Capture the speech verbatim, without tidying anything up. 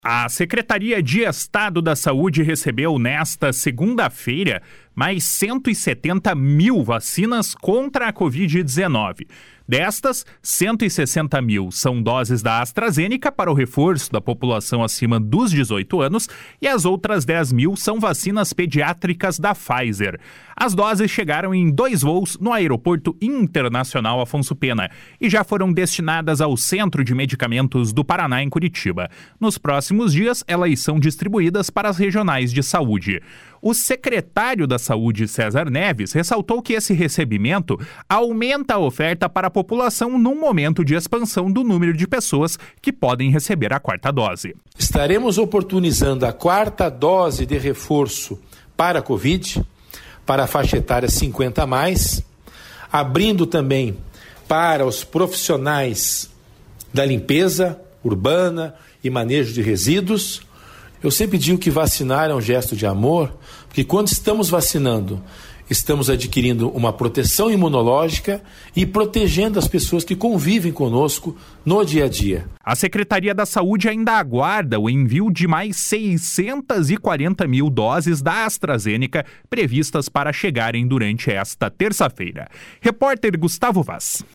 A Secretaria de Estado da Saúde recebeu nesta segunda-feira mais cento e setenta mil vacinas contra a covid dezenove. Destas, cento e sessenta mil são doses da AstraZeneca para o reforço da população acima dos dezoito anos e as outras dez mil são vacinas pediátricas da Pfizer. As doses chegaram em dois voos no Aeroporto Internacional Afonso Pena e já foram destinadas ao Centro de Medicamentos do Paraná, em Curitiba. Nos próximos dias, elas são distribuídas para as regionais de saúde. O secretário da Saúde, César Neves, ressaltou que esse recebimento aumenta a oferta para a população num momento de expansão do número de pessoas que podem receber a quarta dose. Estaremos oportunizando a quarta dose de reforço para a Covid, para a faixa etária cinquenta a mais, abrindo também para os profissionais da limpeza urbana e manejo de resíduos. Eu sempre digo que vacinar é um gesto de amor, porque quando estamos vacinando, estamos adquirindo uma proteção imunológica e protegendo as pessoas que convivem conosco no dia a dia. A Secretaria da Saúde ainda aguarda o envio de mais seiscentas e quarenta mil doses da AstraZeneca previstas para chegarem durante esta terça-feira. Repórter Gustavo Vaz.